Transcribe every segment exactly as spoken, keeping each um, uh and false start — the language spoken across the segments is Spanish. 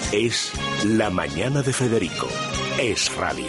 Es La Mañana de Federico. Es radio.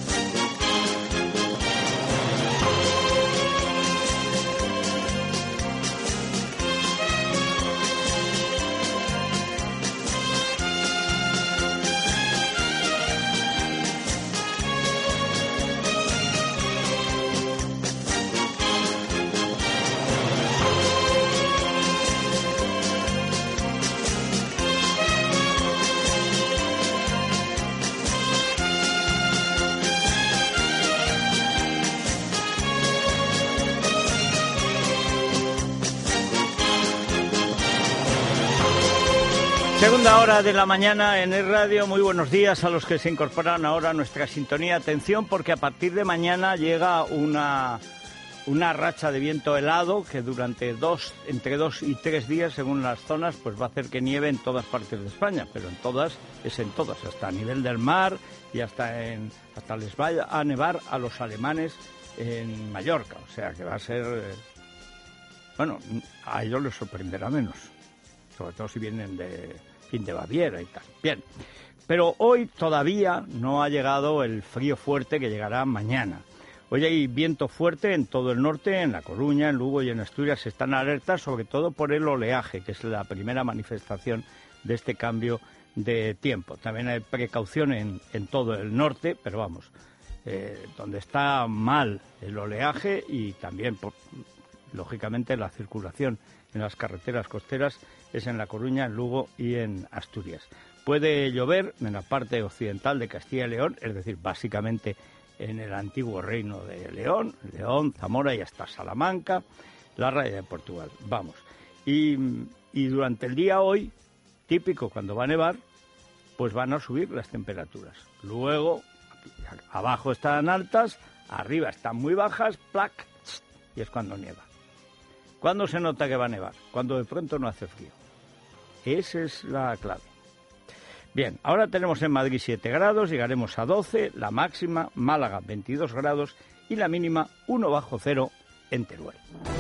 Segunda hora de la mañana en el radio. Muy buenos días a los que se incorporan ahora a nuestra sintonía. Atención, porque a partir de mañana llega una, una racha de viento helado que durante dos, entre dos y tres días, según las zonas, pues va a hacer que nieve en todas partes de España. Pero en todas, es en todas, hasta a nivel del mar y hasta, en, hasta les va a nevar a los alemanes en Mallorca. O sea que va a ser... Eh, bueno, a ellos les sorprenderá menos. Sobre todo si vienen de... de Baviera y tal. Bien, pero hoy todavía no ha llegado el frío fuerte que llegará mañana. Hoy hay viento fuerte en todo el norte, en La Coruña, en Lugo y en Asturias. Están alertas sobre todo por el oleaje, que es la primera manifestación de este cambio de tiempo. También hay precaución en, en todo el norte, pero vamos, eh, donde está mal el oleaje y también, por, lógicamente, la circulación en las carreteras costeras es en La Coruña, en Lugo y en Asturias. Puede llover en la parte occidental de Castilla y León, es decir, básicamente en el antiguo reino de León, León, Zamora y hasta Salamanca, la raya de Portugal. Vamos. Y, y durante el día hoy, típico cuando va a nevar, pues van a subir las temperaturas. Luego, abajo están altas, arriba están muy bajas, plac, y es cuando nieva. ¿Cuándo se nota que va a nevar? Cuando de pronto no hace frío. Esa es la clave. Bien, ahora tenemos en Madrid siete grados, llegaremos a doce, la máxima, Málaga veintidós grados y la mínima uno bajo cero en Teruel.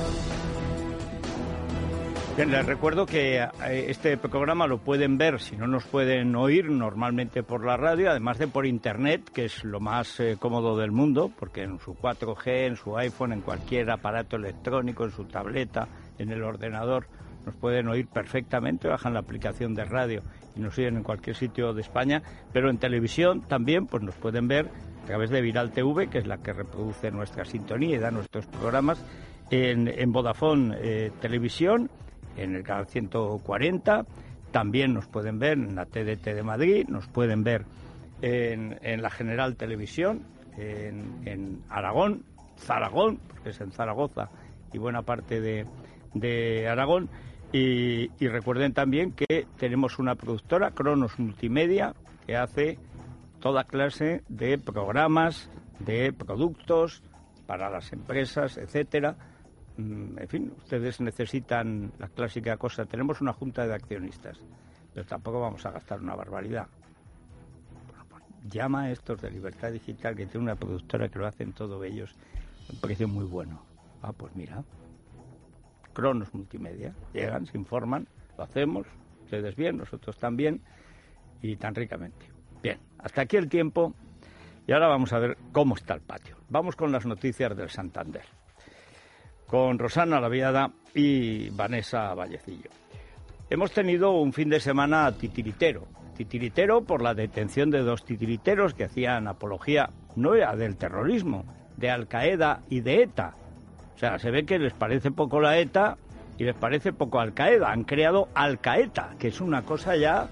Bien, les recuerdo que este programa lo pueden ver, si no nos pueden oír, normalmente por la radio, además de por internet, que es lo más eh, cómodo del mundo, porque en su cuatro G, en su iPhone, en cualquier aparato electrónico, en su tableta, en el ordenador, nos pueden oír perfectamente, bajan la aplicación de radio y nos oyen en cualquier sitio de España, pero en televisión también pues nos pueden ver a través de Viral T V, que es la que reproduce nuestra sintonía y da nuestros programas, en, en Vodafone eh, Televisión, en el canal ciento cuarenta, también nos pueden ver en la T D T de Madrid, nos pueden ver en, en la General Televisión, en, en Aragón, Zaragón, porque es en Zaragoza y buena parte de, de Aragón, y, y recuerden también que tenemos una productora, Cronos Multimedia, que hace toda clase de programas, de productos para las empresas, etcétera. En fin, ustedes necesitan la clásica cosa. Tenemos una junta de accionistas, pero tampoco vamos a gastar una barbaridad. Bueno, pues llama a estos de Libertad Digital, que tiene una productora que lo hacen todo ellos a un precio muy bueno. Ah, pues mira, Cronos Multimedia. Llegan, se informan, lo hacemos, ustedes bien, nosotros también, y tan ricamente. Bien, hasta aquí el tiempo, y ahora vamos a ver cómo está el patio. Vamos con las noticias del Santander, con Rosana Laviada y Vanessa Vallecillo. Hemos tenido un fin de semana titiritero. Titiritero por la detención de dos titiriteros que hacían apología, no era del terrorismo, de Al-Qaeda y de ETA. O sea, se ve que les parece poco la ETA y les parece poco Al-Qaeda. Han creado Al-Qaeda, que es una cosa ya...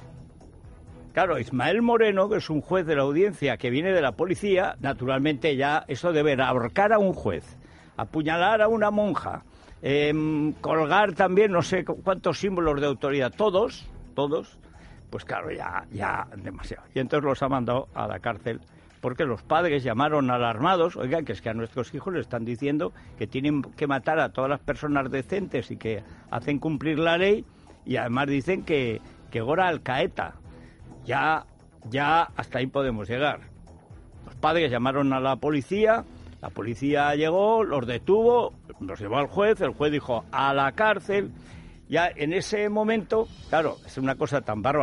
Claro, Ismael Moreno, que es un juez de la audiencia que viene de la policía, naturalmente ya eso de ver ahorcar a un juez, apuñalar a una monja, eh, colgar también no sé cuántos símbolos de autoridad, todos, todos, pues claro, ya, ya demasiado. Y entonces los ha mandado a la cárcel porque los padres llamaron alarmados, oigan, que es que a nuestros hijos les están diciendo que tienen que matar a todas las personas decentes y que hacen cumplir la ley, y además dicen que, que gora Al-Qaeda. Ya, ya hasta ahí podemos llegar. Los padres llamaron a la policía, la policía llegó, los detuvo, los llevó al juez, el juez dijo a la cárcel. Ya en ese momento, claro, es una cosa tan bárbara,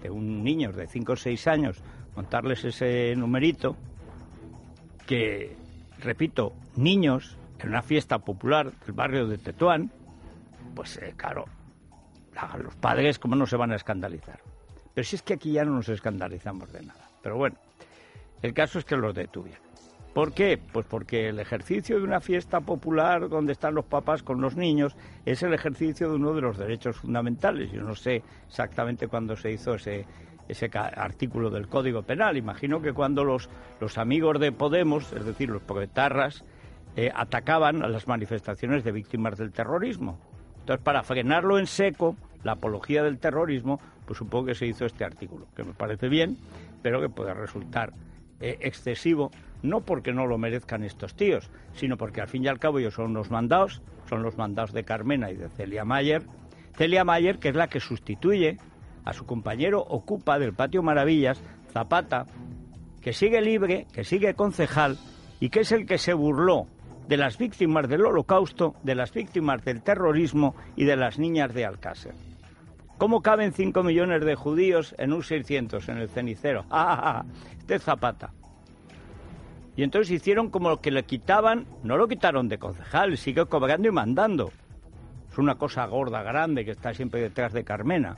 de un niño de cinco o seis años, montarles ese numerito, que, repito, niños en una fiesta popular del barrio de Tetuán, pues eh, claro, los padres cómo no se van a escandalizar. Pero si es que aquí ya no nos escandalizamos de nada. Pero bueno, el caso es que los detuvieron. ¿Por qué? Pues porque el ejercicio de una fiesta popular donde están los papás con los niños es el ejercicio de uno de los derechos fundamentales. Yo no sé exactamente cuándo se hizo ese, ese artículo del Código Penal. Imagino que cuando los, los amigos de Podemos, es decir, los proetarras, eh, atacaban a las manifestaciones de víctimas del terrorismo. Entonces, para frenarlo en seco, la apología del terrorismo, pues supongo que se hizo este artículo, que me parece bien, pero que puede resultar eh, excesivo, no porque no lo merezcan estos tíos, sino porque al fin y al cabo ellos son los mandados, son los mandados de Carmena y de Celia Mayer. Celia Mayer, que es la que sustituye a su compañero ocupa del Patio Maravillas, Zapata, que sigue libre, que sigue concejal y que es el que se burló de las víctimas del Holocausto, de las víctimas del terrorismo y de las niñas de Alcácer. ¿Cómo caben cinco millones de judíos en un seiscientos en el cenicero? ¡Ah, ah, ah! Este es Zapata. Y entonces hicieron como que le quitaban, no lo quitaron de concejal, sigue cobrando y mandando. Es una cosa gorda, grande, que está siempre detrás de Carmena.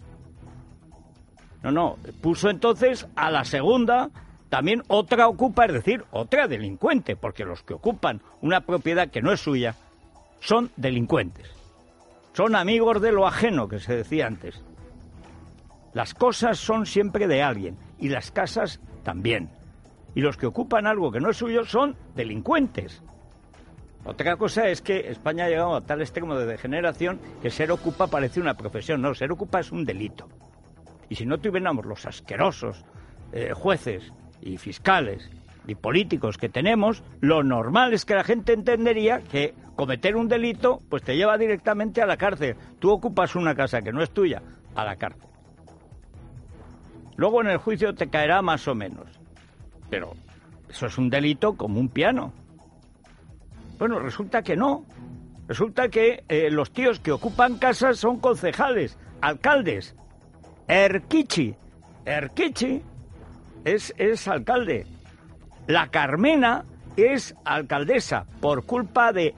No, no, puso entonces a la segunda también otra ocupa, es decir, otra delincuente, porque los que ocupan una propiedad que no es suya son delincuentes. Son amigos de lo ajeno, que se decía antes. Las cosas son siempre de alguien, y las casas también. Y los que ocupan algo que no es suyo son delincuentes. Otra cosa es que España ha llegado a tal extremo de degeneración que ser ocupa parece una profesión. No, ser ocupa es un delito. Y si no tuviéramos los asquerosos eh, jueces y fiscales y políticos que tenemos, lo normal es que la gente entendería que cometer un delito pues te lleva directamente a la cárcel. Tú ocupas una casa que no es tuya, a la cárcel. Luego en el juicio te caerá más o menos. Pero eso es un delito como un piano. Bueno, resulta que no. Resulta que eh, los tíos que ocupan casas son concejales, alcaldes. Erquichi. Erquichi es, es alcalde. La Carmena es alcaldesa por culpa de...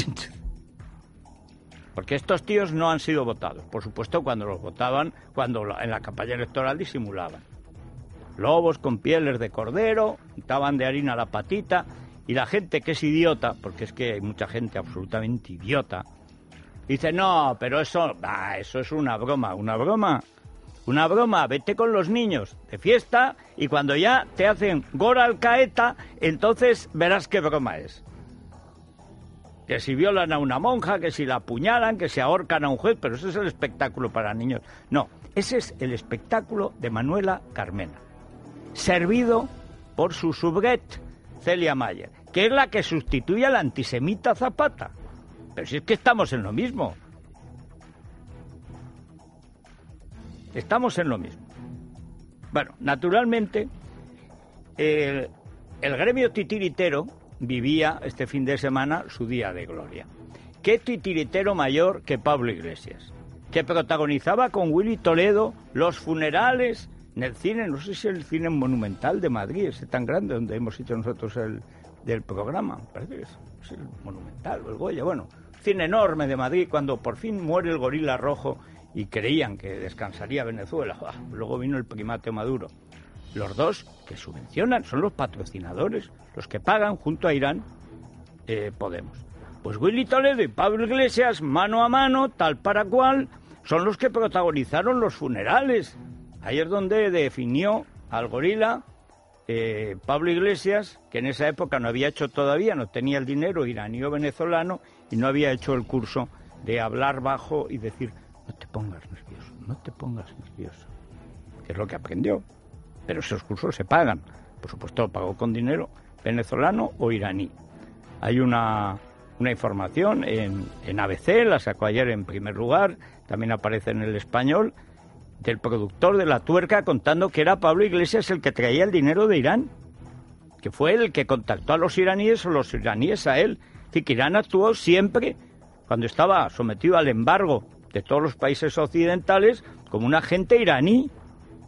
Porque estos tíos no han sido votados. Por supuesto, cuando los votaban, cuando en la campaña electoral disimulaban. Lobos con pieles de cordero, untaban de harina la patita, y la gente que es idiota, porque es que hay mucha gente absolutamente idiota, dice, no, pero eso, bah, eso es una broma, una broma, una broma, vete con los niños de fiesta, y cuando ya te hacen gora al caeta, entonces verás qué broma es. Que si violan a una monja, que si la apuñalan, que si ahorcan a un juez, pero ese es el espectáculo para niños. No, ese es el espectáculo de Manuela Carmena, servido por su subret, Celia Mayer, que es la que sustituye a la antisemita Zapata. Pero si es que estamos en lo mismo. Estamos en lo mismo. Bueno, naturalmente, el, el gremio titiritero vivía este fin de semana su día de gloria. ¿Qué titiritero mayor que Pablo Iglesias? Que protagonizaba con Willy Toledo los funerales en el cine, no sé si el cine Monumental de Madrid, ese tan grande donde hemos hecho nosotros el del programa, parece que es, es el Monumental o el Goya, bueno, cine enorme de Madrid, cuando por fin muere el gorila rojo y creían que descansaría Venezuela. ¡Ah! Luego vino el primate Maduro. Los dos que subvencionan son los patrocinadores, los que pagan junto a Irán eh, Podemos. Pues Willy Toledo y Pablo Iglesias, mano a mano, tal para cual, son los que protagonizaron los funerales. Ahí es donde definió al gorila eh, Pablo Iglesias, que en esa época no había hecho todavía, no tenía el dinero iraní o venezolano y no había hecho el curso de hablar bajo y decir, no te pongas nervioso, no te pongas nervioso, que es lo que aprendió. Pero esos cursos se pagan, por supuesto lo pagó con dinero venezolano o iraní. Hay una, una información en, en A B C, la sacó ayer en primer lugar, también aparece en El Español, del productor de La Tuerca contando que era Pablo Iglesias el que traía el dinero de Irán, que fue él el que contactó a los iraníes o los iraníes a él. Es decir, que Irán actuó siempre, cuando estaba sometido al embargo de todos los países occidentales, como un agente iraní.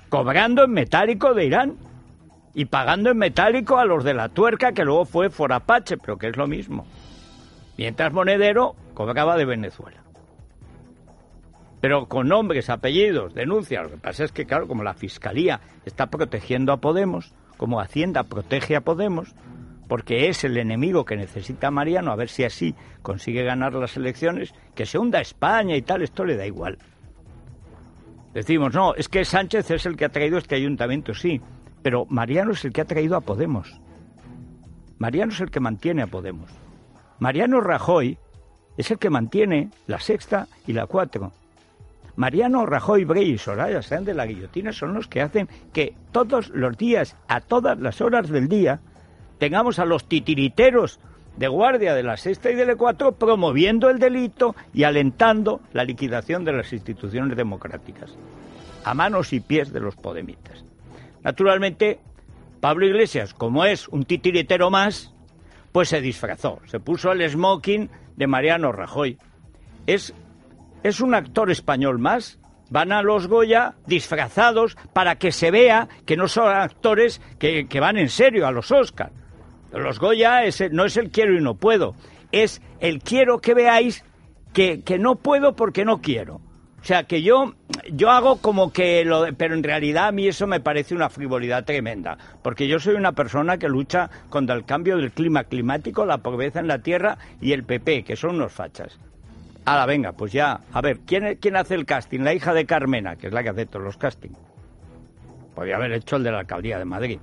cobrando en metálico de Irán y pagando en metálico a los de la tuerca, que luego fue Forapache, pero que es lo mismo. Mientras Monedero cobraba de Venezuela. Pero con nombres, apellidos, denuncias. Lo que pasa es que, claro, como la Fiscalía está protegiendo a Podemos, como Hacienda protege a Podemos, porque es el enemigo que necesita Mariano, a ver si así consigue ganar las elecciones, que se hunda España y tal, esto le da igual. Decimos, no, es que Sánchez es el que ha traído este ayuntamiento, sí, pero Mariano es el que ha traído a Podemos. Mariano es el que mantiene a Podemos. Mariano Rajoy es el que mantiene la Sexta y la Cuatro. Mariano Rajoy, Brey y Soraya Sáenz de la Guillotina son los que hacen que todos los días, a todas las horas del día, tengamos a los titiriteros de guardia de la Sexta y de la Cuatro promoviendo el delito y alentando la liquidación de las instituciones democráticas, a manos y pies de los podemitas. Naturalmente, Pablo Iglesias, como es un titiritero más, pues se disfrazó, se puso el smoking de Mariano Rajoy. Es, es un actor español más. Van a los Goya disfrazados para que se vea que no son actores que, que van en serio a los Oscar. Los Goya es el, no es el quiero y no puedo, es el quiero que veáis que, que no puedo porque no quiero. O sea, que yo, yo hago como que lo... Pero en realidad a mí eso me parece una frivolidad tremenda, porque yo soy una persona que lucha contra el cambio del clima climático, la pobreza en la tierra y el P P, que son unos fachas. Ahora, venga, pues ya, a ver, ¿quién, ¿quién hace el casting? La hija de Carmena, que es la que hace todos los castings. Podría haber hecho el de la alcaldía de Madrid.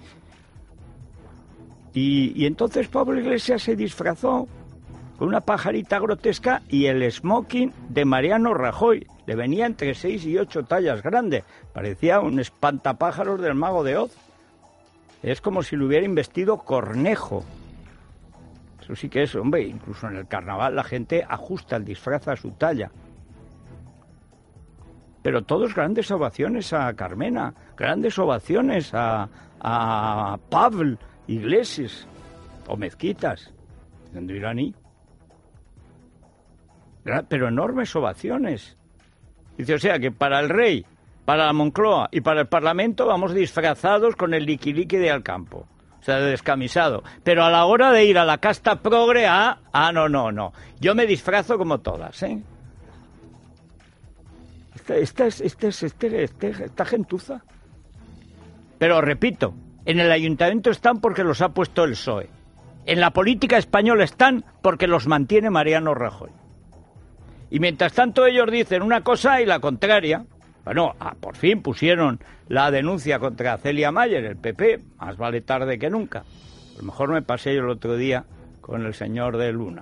Y, y entonces Pablo Iglesias se disfrazó con una pajarita grotesca y el smoking de Mariano Rajoy. Le venía entre seis y ocho tallas grande. Parecía un espantapájaros del Mago de Oz. Es como si lo hubiera investido Cornejo. Eso sí que es, hombre, incluso en el carnaval la gente ajusta el disfraz a su talla. Pero todos grandes ovaciones a Carmena, grandes ovaciones a, a Pablo Iglesias o Mezquitas, siendo iraní. Pero enormes ovaciones. Dice, o sea que para el rey, para la Moncloa y para el Parlamento vamos disfrazados con el liquiliqui de Alcampo. O sea, de descamisado. Pero a la hora de ir a la casta progre, ah, ah, no, no, no. Yo me disfrazo como todas, ¿eh? Esta, esta, es, esta, es, este, este, esta gentuza. Pero repito, en el ayuntamiento están porque los ha puesto el P S O E. En la política española están porque los mantiene Mariano Rajoy. Y mientras tanto ellos dicen una cosa y la contraria. Bueno, ah, por fin pusieron la denuncia contra Celia Mayer, el P P, más vale tarde que nunca. A lo mejor me pasé yo el otro día con el señor de Luna.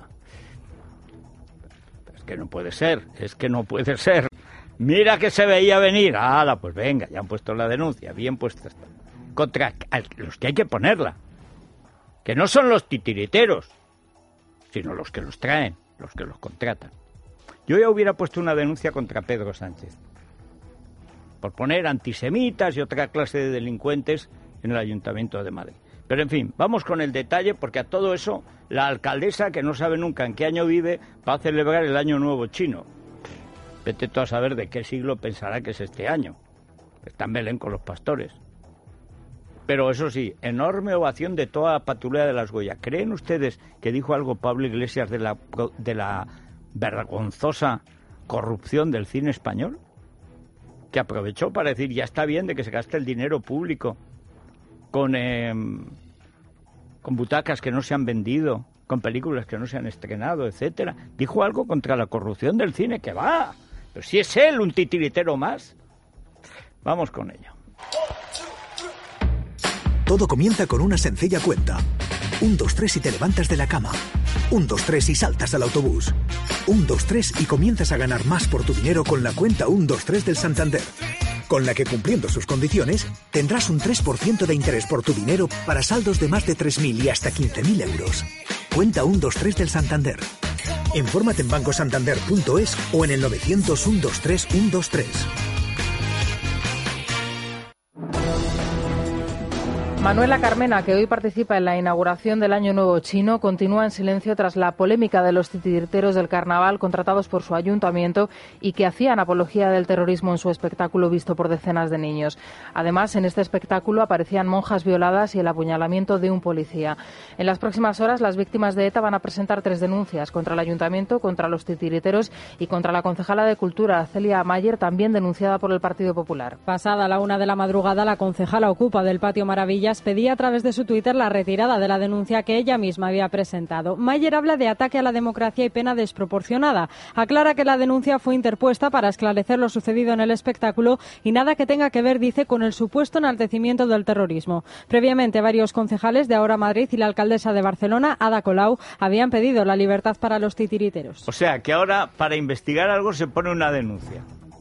Es que no puede ser, es que no puede ser. Mira que se veía venir. ¡Hala! Pues venga, ya han puesto la denuncia, bien puesta está. Contra los que hay que ponerla. Que no son los titiriteros, sino los que los traen, los que los contratan. Yo ya hubiera puesto una denuncia contra Pedro Sánchez por poner antisemitas y otra clase de delincuentes en el Ayuntamiento de Madrid. Pero en fin, vamos con el detalle, porque a todo eso la alcaldesa, que no sabe nunca en qué año vive, va a celebrar el Año Nuevo Chino. Vete tú a saber de qué siglo pensará que es este año. Está en Belén con los pastores. Pero eso sí, enorme ovación de toda la patrulla de las Goya. ¿Creen ustedes que dijo algo Pablo Iglesias de la, de la vergonzosa corrupción del cine español? Que aprovechó para decir, ya está bien de que se gaste el dinero público con, eh, con butacas que no se han vendido, con películas que no se han estrenado, etcétera. Dijo algo contra la corrupción del cine, que va, pero si es él un titiritero más. Vamos con ello. Todo comienza con una sencilla cuenta. Un, dos, tres y te levantas de la cama. Un, dos, tres y saltas al autobús. Un, dos, tres y comienzas a ganar más por tu dinero con la cuenta uno, dos, tres del Santander. Con la que, cumpliendo sus condiciones, tendrás un tres por ciento de interés por tu dinero para saldos de más de tres mil y hasta quince mil euros. Cuenta uno, dos, tres del Santander. Infórmate en banco santander punto es o en el novecientos uno, dos, tres, uno, dos, tres. Manuela Carmena, que hoy participa en la inauguración del Año Nuevo Chino, continúa en silencio tras la polémica de los titiriteros del carnaval contratados por su ayuntamiento y que hacían apología del terrorismo en su espectáculo visto por decenas de niños. Además, en este espectáculo aparecían monjas violadas y el apuñalamiento de un policía. En las próximas horas, las víctimas de ETA van a presentar tres denuncias contra el ayuntamiento, contra los titiriteros y contra la concejala de Cultura, Celia Mayer, también denunciada por el Partido Popular. Pasada la una de la madrugada, la concejala ocupa del Patio Maravillas pedía a través de su Twitter la retirada de la denuncia que ella misma había presentado. Mayer habla de ataque a la democracia y pena desproporcionada. Aclara que la denuncia fue interpuesta para esclarecer lo sucedido en el espectáculo y nada que tenga que ver, dice, con el supuesto enaltecimiento del terrorismo. Previamente, varios concejales de Ahora Madrid y la alcaldesa de Barcelona, Ada Colau, habían pedido la libertad para los titiriteros. O sea, que ahora para investigar algo se pone una denuncia.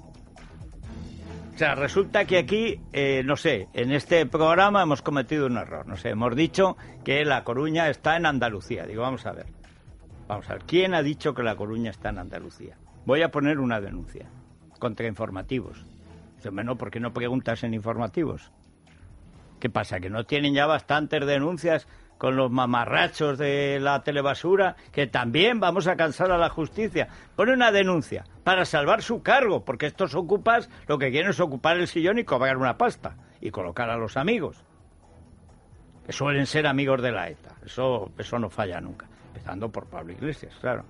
O sea, resulta que aquí, eh, no sé, en este programa hemos cometido un error. No sé, hemos dicho que La Coruña está en Andalucía. Digo, vamos a ver. Vamos a ver, ¿quién ha dicho que La Coruña está en Andalucía? Voy a poner una denuncia contra Informativos. Dice, bueno, ¿por qué no preguntas en Informativos? ¿Qué pasa? ¿Que no tienen ya bastantes denuncias con los mamarrachos de la telebasura? Que también vamos a cansar a la justicia. Pone una denuncia para salvar su cargo, porque estos ocupas lo que quieren es ocupar el sillón y cobrar una pasta y colocar a los amigos, que suelen ser amigos de la ETA. Eso, eso no falla nunca, empezando por Pablo Iglesias, claro.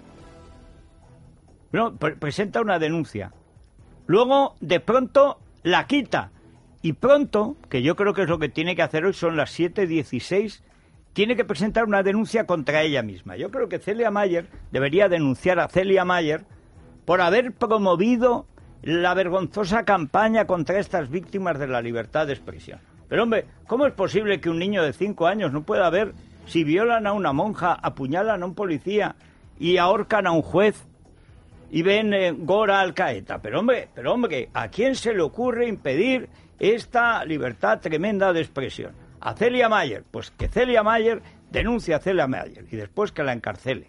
Bueno, pre- presenta una denuncia, luego de pronto la quita. Y pronto, que yo creo que es lo que tiene que hacer hoy, son las siete dieciséis, tiene que presentar una denuncia contra ella misma. Yo creo que Celia Mayer debería denunciar a Celia Mayer por haber promovido la vergonzosa campaña contra estas víctimas de la libertad de expresión. Pero hombre, ¿cómo es posible que un niño de cinco años no pueda ver si violan a una monja, apuñalan a un policía y ahorcan a un juez y ven eh, Gora Alcaeta? Pero hombre, pero hombre, ¿a quién se le ocurre impedir esta libertad tremenda de expresión? A Celia Mayer. Pues que Celia Mayer denuncie a Celia Mayer y después que la encarcele.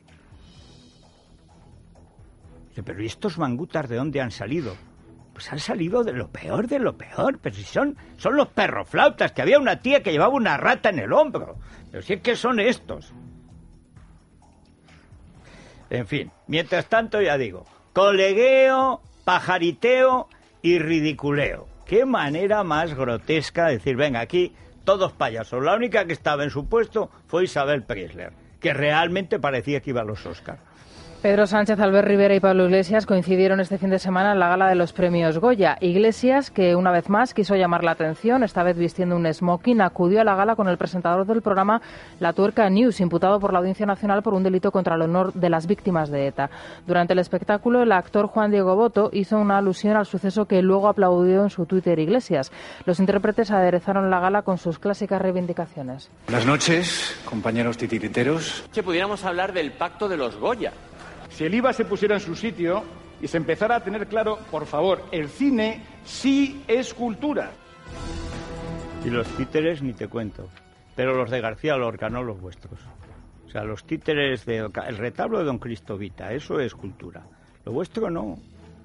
Pero ¿y estos mangutas de dónde han salido? Pues han salido de lo peor de lo peor. Pero si son, son los perroflautas, que había una tía que llevaba una rata en el hombro. Pero si es que son estos. En fin, mientras tanto ya digo, colegueo, pajariteo y ridiculeo. Qué manera más grotesca de decir, venga, aquí todos payasos. La única que estaba en su puesto fue Isabel Preisler, que realmente parecía que iba a los Oscar. Pedro Sánchez, Albert Rivera y Pablo Iglesias coincidieron este fin de semana en la gala de los premios Goya. Iglesias, que una vez más quiso llamar la atención, esta vez vistiendo un smoking, acudió a la gala con el presentador del programa La Tuerca News, imputado por la Audiencia Nacional por un delito contra el honor de las víctimas de ETA. Durante el espectáculo, el actor Juan Diego Botto hizo una alusión al suceso que luego aplaudió en su Twitter Iglesias. Los intérpretes aderezaron la gala con sus clásicas reivindicaciones. Buenas noches, compañeros titiriteros. Que pudiéramos hablar del pacto de los Goya. Si el I V A se pusiera en su sitio y se empezara a tener claro, por favor, el cine sí es cultura. Y los títeres ni te cuento, pero los de García Lorca, no los vuestros. O sea, los títeres de el retablo de Don Cristovita, eso es cultura. Lo vuestro no.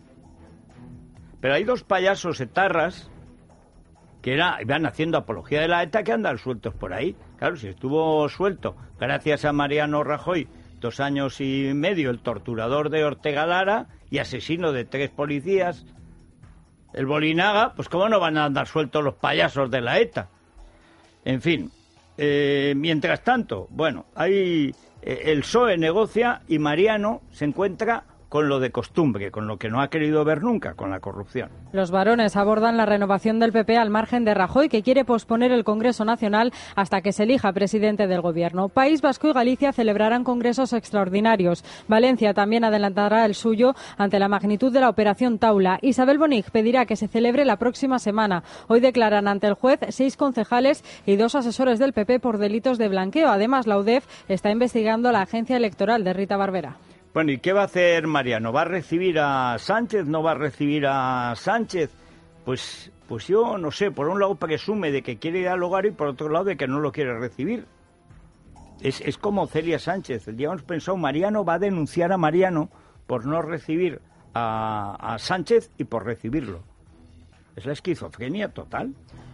Pero hay dos payasos etarras que era, iban haciendo apología de la ETA que andan sueltos por ahí. Claro, si estuvo suelto gracias a Mariano Rajoy dos años y medio, el torturador de Ortega Lara y asesino de tres policías, el Bolinaga, pues cómo no van a andar sueltos los payasos de la ETA. En fin, eh, mientras tanto, bueno, hay eh, el P S O E negocia y Mariano se encuentra con lo de costumbre, con lo que no ha querido ver nunca, con la corrupción. Los varones abordan la renovación del P P al margen de Rajoy, que quiere posponer el Congreso Nacional hasta que se elija presidente del Gobierno. País Vasco y Galicia celebrarán congresos extraordinarios. Valencia también adelantará el suyo ante la magnitud de la operación Taula. Isabel Bonig pedirá que se celebre la próxima semana. Hoy declaran ante el juez seis concejales y dos asesores del P P por delitos de blanqueo. Además, la U D E F está investigando a la agencia electoral de Rita Barberá. Bueno, ¿y qué va a hacer Mariano? ¿Va a recibir a Sánchez? ¿No va a recibir a Sánchez? Pues, pues yo no sé, por un lado presume de que quiere dialogar y por otro lado de que no lo quiere recibir. Es, es como Celia Sánchez. El día hemos pensado, Mariano va a denunciar a Mariano por no recibir a, a Sánchez y por recibirlo. Es la esquizofrenia total.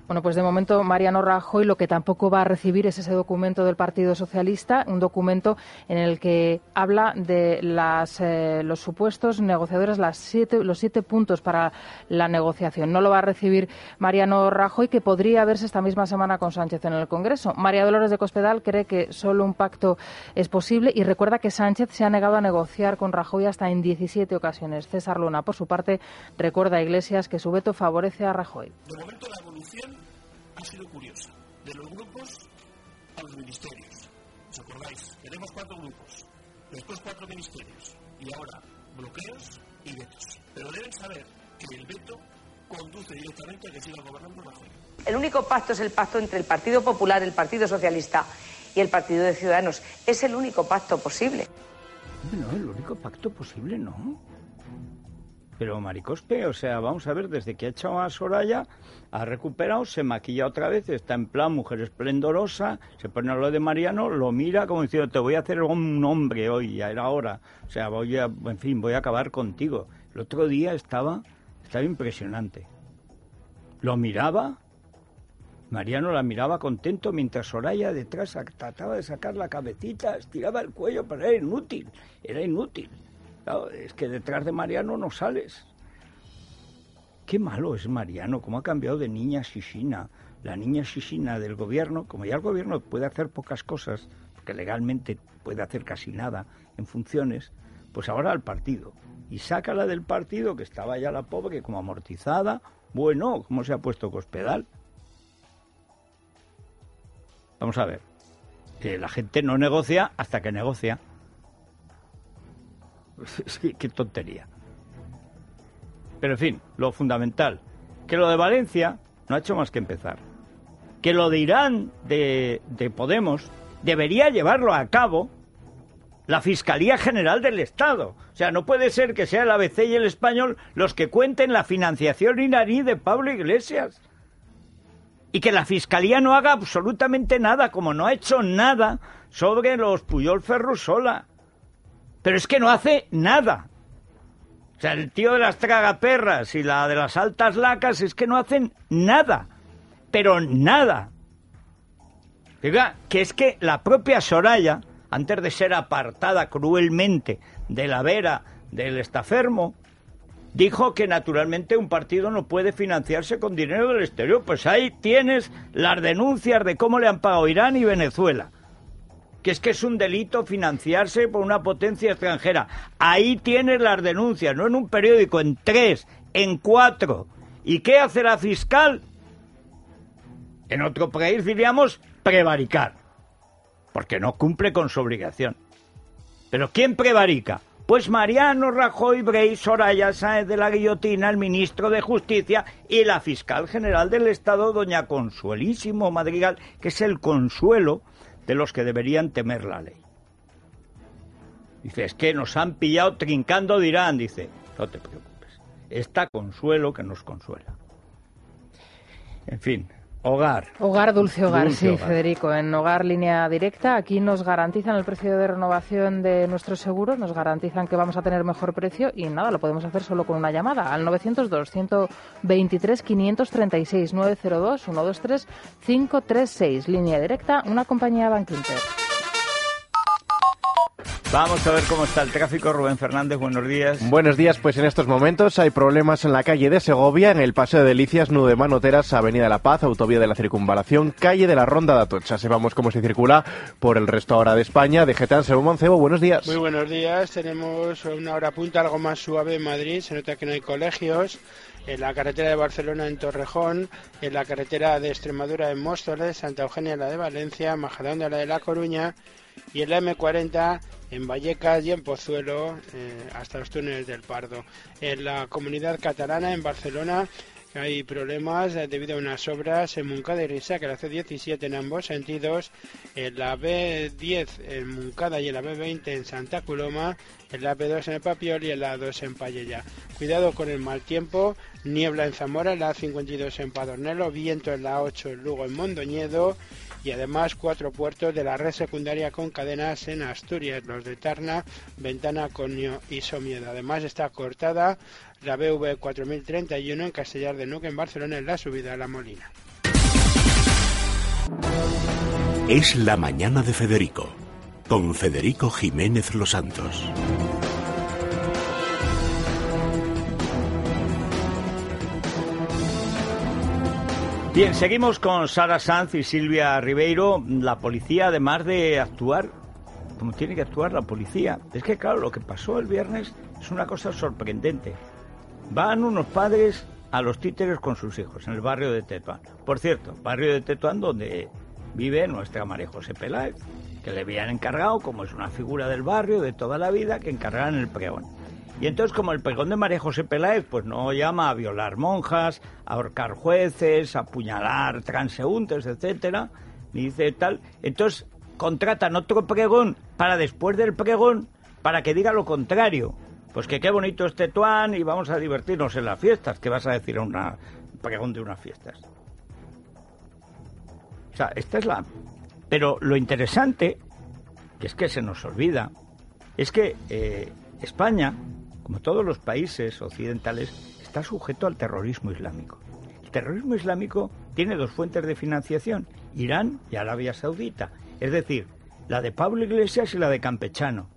Bueno, pues de momento Mariano Rajoy lo que tampoco va a recibir es ese documento del Partido Socialista, un documento en el que habla de las, eh, los supuestos negociadores, las siete, los siete puntos para la negociación. No lo va a recibir Mariano Rajoy, que podría verse esta misma semana con Sánchez en el Congreso. María Dolores de Cospedal cree que solo un pacto es posible y recuerda que Sánchez se ha negado a negociar con Rajoy hasta en diecisiete ocasiones. César Luna, por su parte, recuerda a Iglesias que su veto favorece a Rajoy. De momento la evolución ha sido curiosa, de los grupos a los ministerios. ¿Os acordáis? Tenemos cuatro grupos, después cuatro ministerios, y ahora bloqueos y vetos. Pero deben saber que el veto conduce directamente a que siga gobernando Rajoy. El único pacto es el pacto entre el Partido Popular, el Partido Socialista y el Partido de Ciudadanos. Es el único pacto posible. No, el único pacto posible no. Pero Maricospe, o sea, vamos a ver, desde que ha echado a Soraya, ha recuperado, se maquilla otra vez, está en plan mujer esplendorosa, se pone a lo de Mariano, lo mira como diciendo, te voy a hacer un hombre hoy, ya era hora, o sea, voy a, en fin, voy a acabar contigo. El otro día estaba, estaba impresionante. Lo miraba, Mariano la miraba contento, mientras Soraya detrás trataba de sacar la cabecita, estiraba el cuello, pero era inútil, era inútil. Claro, es que detrás de Mariano no sales. Qué malo es Mariano, cómo ha cambiado de niña xixina. La niña xixina del gobierno, como ya el gobierno puede hacer pocas cosas, porque legalmente puede hacer casi nada en funciones, pues ahora al partido. Y sácala del partido, que estaba ya la pobre como amortizada. Bueno, ¿cómo se ha puesto Cospedal? Vamos a ver. Eh, la gente no negocia hasta que negocia. Sí, qué tontería. Pero en fin, lo fundamental, que lo de Valencia no ha hecho más que empezar. Que lo de Irán, de, de Podemos, debería llevarlo a cabo la Fiscalía General del Estado. O sea, no puede ser que sea el A B C y el Español los que cuenten la financiación iraní de Pablo Iglesias. Y que la Fiscalía no haga absolutamente nada, como no ha hecho nada sobre los Pujol Ferrusola. Pero es que no hace nada. O sea, el tío de las tragaperras y la de las altas lacas es que no hacen nada. Pero nada. Fíjate, que es que la propia Soraya, antes de ser apartada cruelmente de la vera del estafermo, dijo que naturalmente un partido no puede financiarse con dinero del exterior. Pues ahí tienes las denuncias de cómo le han pagado Irán y Venezuela. Que es que es un delito financiarse por una potencia extranjera. Ahí tienes las denuncias, no en un periódico, en tres, en cuatro. ¿Y qué hace la fiscal? En otro país diríamos prevaricar, porque no cumple con su obligación. ¿Pero quién prevarica? Pues Mariano Rajoy, Brey, Soraya Sáenz de la Guillotina, el ministro de Justicia y la fiscal general del Estado, doña Consuelísimo Madrigal, que es el consuelo de los que deberían temer la ley. Dice, es que nos han pillado trincando de Irán. Dice, no te preocupes, está Consuelo que nos consuela. En fin, hogar. Hogar, dulce hogar, dulce sí, hogar. Federico. En Hogar Línea Directa, aquí nos garantizan el precio de renovación de nuestros seguros, nos garantizan que vamos a tener mejor precio y nada, lo podemos hacer solo con una llamada al novecientos dos, ciento veintitrés, quinientos treinta y seis, nueve cero dos, ciento veintitrés, quinientos treinta y seis. Línea Directa, una compañía Bankinter. Vamos a ver cómo está el tráfico. Rubén Fernández, buenos días. Buenos días, pues en estos momentos hay problemas en la calle de Segovia, en el Paseo de Delicias, Nudo de Manoteras, Avenida de la Paz, Autovía de la Circunvalación, calle de la Ronda de Atocha. Sepamos cómo se circula por el resto ahora de España. De Getán, Sebo Mancebo, buenos días. Muy buenos días, tenemos una hora punta algo más suave en Madrid, se nota que no hay colegios. En la carretera de Barcelona en Torrejón, en la carretera de Extremadura en Móstoles, Santa Eugenia la de Valencia, Majadahonda la de La Coruña y en la eme cuarenta en Vallecas y en Pozuelo eh, hasta los túneles del Pardo. En la Comunidad Catalana en Barcelona hay problemas eh, debido a unas obras en Montcada y Risa, que la ce diecisiete en ambos sentidos, en la be diez en Montcada y en la be veinte en Santa Coloma, en la be dos en el Papiol y en la a dos en Pallella. Cuidado con el mal tiempo, niebla en Zamora, en la a cincuenta y dos en Padornelo, viento en la a ocho en Lugo en Mondoñedo y además cuatro puertos de la red secundaria con cadenas en Asturias, los de Tarna, Ventana, Conio y Somiedo. Además está cortada la be ve cuatro mil treinta y uno en Castellar de Nuc en Barcelona en la subida a La Molina. Es la mañana de Federico, con Federico Jiménez Los Santos. Bien, seguimos con Sara Sanz y Silvia Ribeiro. La policía, además de actuar como tiene que actuar la policía, es que claro, lo que pasó el viernes es una cosa sorprendente. Van unos padres a Los Títeres con sus hijos en el barrio de Tetuán. Por cierto, barrio de Tetuán donde vive nuestra María José Peláez, que le habían encargado, como es una figura del barrio de toda la vida, que encargaran el pregón. Y entonces, como el pregón de María José Peláez, pues no llama a violar monjas, a ahorcar jueces, a apuñalar transeúntes, etcétera, ni dice tal. Entonces contratan otro pregón para después del pregón, para que diga lo contrario. Pues que qué bonito es Tetuán y vamos a divertirnos en las fiestas. ¿Qué vas a decir a una pregón de unas fiestas? O sea, esta es la... Pero lo interesante, que es que se nos olvida, es que eh, España, como todos los países occidentales, está sujeto al terrorismo islámico. El terrorismo islámico tiene dos fuentes de financiación, Irán y Arabia Saudita. Es decir, la de Pablo Iglesias y la de Campechano.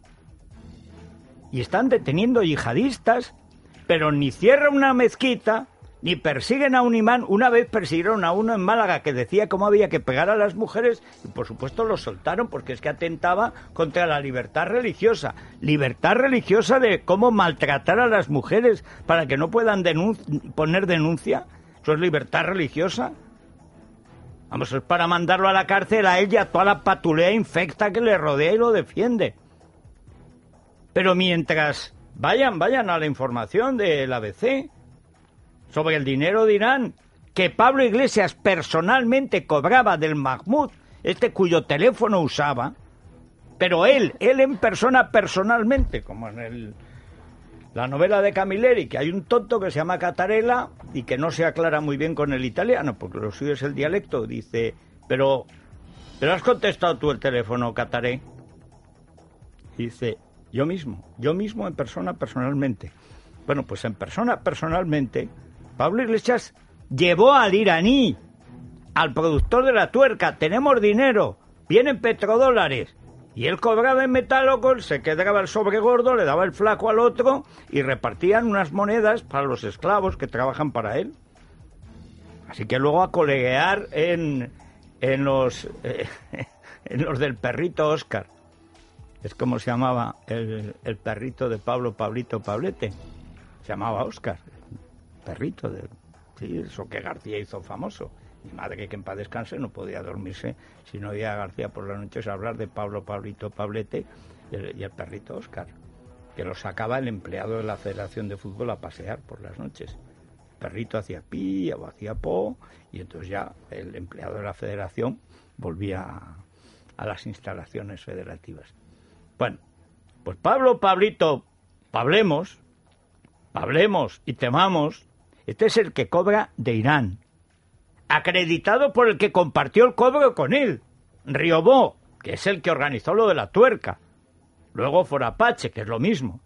Y están deteniendo yihadistas, pero ni cierran una mezquita, ni persiguen a un imán. Una vez persiguieron a uno en Málaga que decía cómo había que pegar a las mujeres y por supuesto lo soltaron porque es que atentaba contra la libertad religiosa. Libertad religiosa de cómo maltratar a las mujeres para que no puedan denun- poner denuncia. ¿Eso es libertad religiosa? Vamos, es para mandarlo a la cárcel a él y a toda la patulea infecta que le rodea y lo defiende. Pero mientras vayan, vayan a la información del A B C sobre el dinero de Irán, que Pablo Iglesias personalmente cobraba del Mahmoud, este cuyo teléfono usaba, pero él, él en persona, personalmente, como en el, la novela de Camilleri, que hay un tonto que se llama Catarella y que no se aclara muy bien con el italiano, porque lo suyo es el dialecto, dice, pero, pero has contestado tú el teléfono, Cataré. Y dice, yo mismo, yo mismo en persona, personalmente. Bueno, pues en persona, personalmente, Pablo Iglesias llevó al iraní, al productor de la tuerca, tenemos dinero, vienen petrodólares, y él cobraba en metalocos, se quedaba el sobre gordo, le daba el flaco al otro, y repartían unas monedas para los esclavos que trabajan para él. Así que luego a coleguear en, en, los, eh, en los del perrito Óscar. Es como se llamaba el, el perrito de Pablo Pablito Pablete. Se llamaba Óscar, perrito de... Sí, eso que García hizo famoso. Mi madre, que en paz descanse, no podía dormirse si no oía a García por las noches hablar de Pablo Pablito Pablete y el, y el perrito Óscar, que lo sacaba el empleado de la Federación de Fútbol a pasear por las noches. El perrito hacía pi o hacía po, y entonces ya el empleado de la Federación volvía a, a las instalaciones federativas. Bueno, pues Pablo Pablito Pablemos, Pablemos y temamos, este es el que cobra de Irán, acreditado por el que compartió el cobro con él, Riobó, que es el que organizó lo de la tuerca, luego Forapache, que es lo mismo.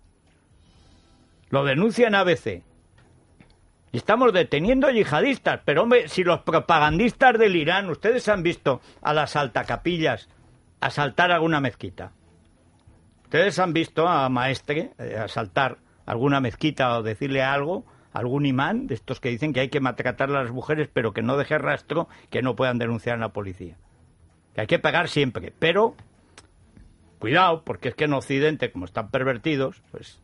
Lo denuncia en A B C. Y estamos deteniendo yihadistas, pero hombre, si los propagandistas del Irán, ustedes han visto a las altacapillas asaltar alguna mezquita. Ustedes han visto a Maestre eh, asaltar alguna mezquita o decirle algo, algún imán de estos que dicen que hay que maltratar a las mujeres pero que no deje rastro, que no puedan denunciar a la policía. Que hay que pegar siempre, pero cuidado, porque es que en Occidente, como están pervertidos, pues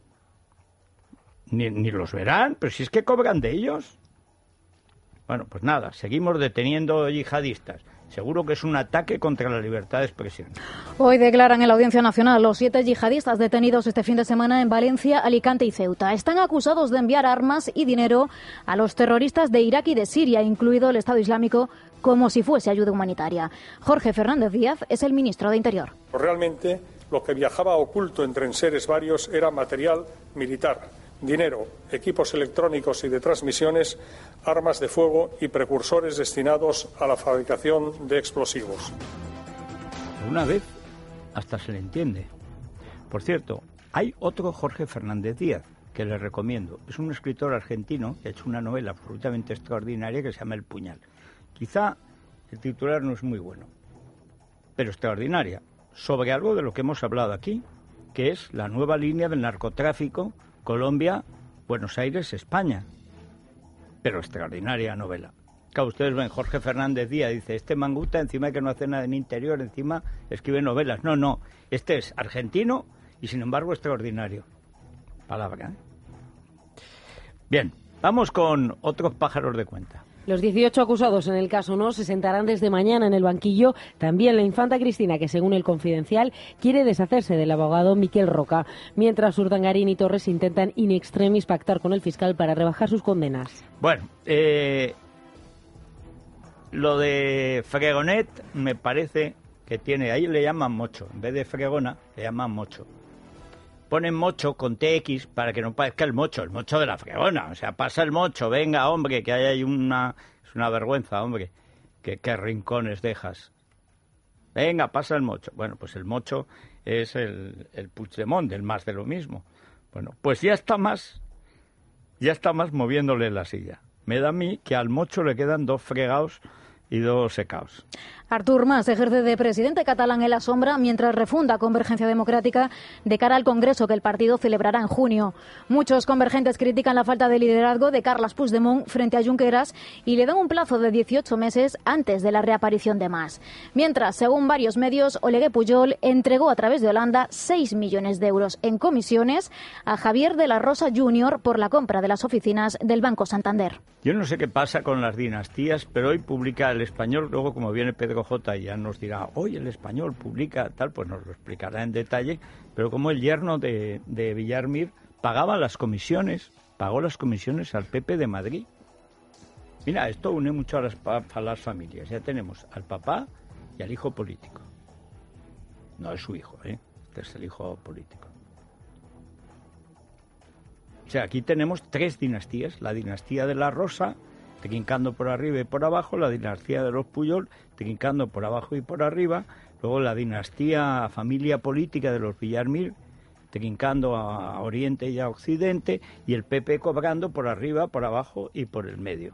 ni, ni los verán, pero si es que cobran de ellos. Bueno, pues nada, seguimos deteniendo yihadistas. Seguro que es un ataque contra la libertad de expresión. Hoy declaran en la Audiencia Nacional los siete yihadistas detenidos este fin de semana en Valencia, Alicante y Ceuta. Están acusados de enviar armas y dinero a los terroristas de Irak y de Siria, incluido el Estado Islámico, como si fuese ayuda humanitaria. Jorge Fernández Díaz es el ministro de Interior. Realmente lo que viajaba oculto entre enseres varios era material militar, dinero, equipos electrónicos y de transmisiones, armas de fuego y precursores destinados a la fabricación de explosivos. Una vez hasta se le entiende. Por cierto, hay otro Jorge Fernández Díaz que le recomiendo. Es un escritor argentino que ha hecho una novela absolutamente extraordinaria que se llama El Puñal. Quizá el titular no es muy bueno, pero extraordinaria, sobre algo de lo que hemos hablado aquí, que es la nueva línea del narcotráfico Colombia, Buenos Aires, España. Pero extraordinaria novela. Claro, ustedes ven, Jorge Fernández Díaz dice, este manguta, encima de que no hace nada en interior, encima escribe novelas. No, no, este es argentino y sin embargo extraordinario. Palabra, ¿eh? Bien, vamos con otros pájaros de cuenta. Los dieciocho acusados en el caso No se sentarán desde mañana en el banquillo. También la infanta Cristina, que según El Confidencial quiere deshacerse del abogado Miquel Roca, mientras Urdangarín y Torres intentan in extremis pactar con el fiscal para rebajar sus condenas. Bueno, eh, lo de Fregonet me parece que tiene, ahí le llaman mocho, en vez de fregona le llaman mocho. Ponen mocho con T X para que no parezca el mocho, el mocho de la fregona. O sea, pasa el mocho, venga, hombre, que hay una... Es una vergüenza, hombre, que qué rincones dejas. Venga, pasa el mocho. Bueno, pues el mocho es el, el Puigdemont, el más de lo mismo. Bueno, pues ya está más, ya está más moviéndole la silla. Me da a mí que al mocho le quedan dos fregados y dos secaos. Artur Mas ejerce de presidente catalán en la sombra mientras refunda Convergencia Democrática de cara al Congreso que el partido celebrará en junio. Muchos convergentes critican la falta de liderazgo de Carles Puigdemont frente a Junqueras y le dan un plazo de dieciocho meses antes de la reaparición de Mas. Mientras, según varios medios, Oleguer Pujol entregó a través de Holanda seis millones de euros en comisiones a Javier de la Rosa junior por la compra de las oficinas del Banco Santander. Yo no sé qué pasa con las dinastías, pero hoy publica El Español, luego como viene Pedro J ya nos dirá, hoy El Español publica tal, pues nos lo explicará en detalle, pero como el yerno de, de Villarmir pagaba las comisiones, pagó las comisiones al P P de Madrid. Mira, esto une mucho a las, a las familias, ya tenemos al papá y al hijo político. No es su hijo, ¿eh? Este es el hijo político. O sea, aquí tenemos tres dinastías, la dinastía de la Rosa, trincando por arriba y por abajo, la dinastía de los Pujol, trincando por abajo y por arriba, luego la dinastía, familia política de los Villarmir, trincando a oriente y a occidente, y el P P cobrando por arriba, por abajo y por el medio.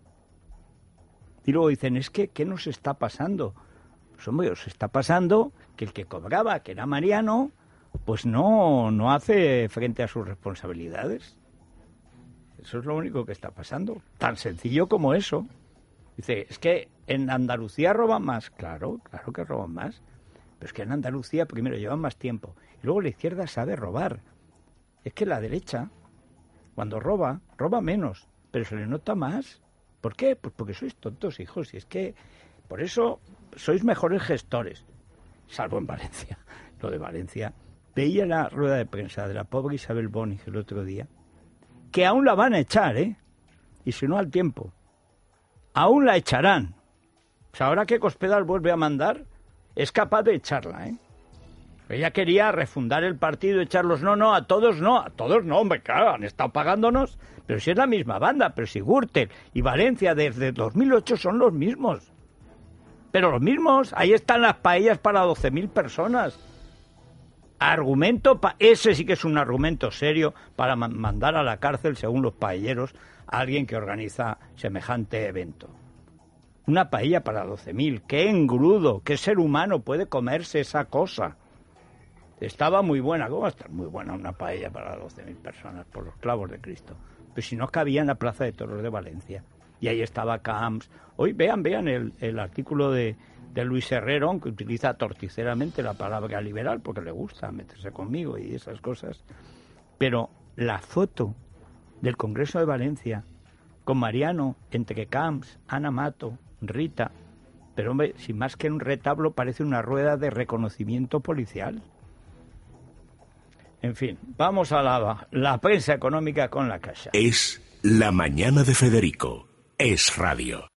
Y luego dicen, es que, ¿qué nos está pasando? Pues hombre, os está pasando que el que cobraba, que era Mariano, pues no, no hace frente a sus responsabilidades. Eso es lo único que está pasando. Tan sencillo como eso. Dice, es que en Andalucía roban más. Claro, claro que roban más. Pero es que en Andalucía primero llevan más tiempo. Y luego la izquierda sabe robar. Es que la derecha, cuando roba, roba menos. Pero se le nota más. ¿Por qué? Pues porque sois tontos, hijos. Y es que por eso sois mejores gestores. Salvo en Valencia. Lo de Valencia. Veía la rueda de prensa de la pobre Isabel Bonig el otro día. Que aún la van a echar, ¿eh? Y si no al tiempo. Aún la echarán. O sea, ahora que Cospedal vuelve a mandar, es capaz de echarla, ¿eh? Ella quería refundar el partido, echarlos. No, no, a todos no, a todos no, hombre, claro, han estado pagándonos. Pero si es la misma banda, pero si Gürtel y Valencia desde dos mil ocho son los mismos. Pero los mismos, ahí están las paellas para doce mil personas. Argumento, pa ese sí que es un argumento serio para ma mandar a la cárcel, según los paelleros, a alguien que organiza semejante evento. Una paella para doce mil, qué engrudo, qué ser humano puede comerse esa cosa. Estaba muy buena, ¿cómo va a estar muy buena una paella para doce mil personas, por los clavos de Cristo? Pero si no cabía en la Plaza de Toros de Valencia. Y ahí estaba Camps. Hoy vean, vean el, el artículo de... de Luis Herrero, que utiliza torticeramente la palabra liberal porque le gusta meterse conmigo y esas cosas, pero la foto del Congreso de Valencia con Mariano, entre Camps, Ana Mato, Rita, pero hombre, si más que un retablo parece una rueda de reconocimiento policial. En fin, vamos a la, la prensa económica con La Caixa. Es La Mañana de Federico, Es Radio.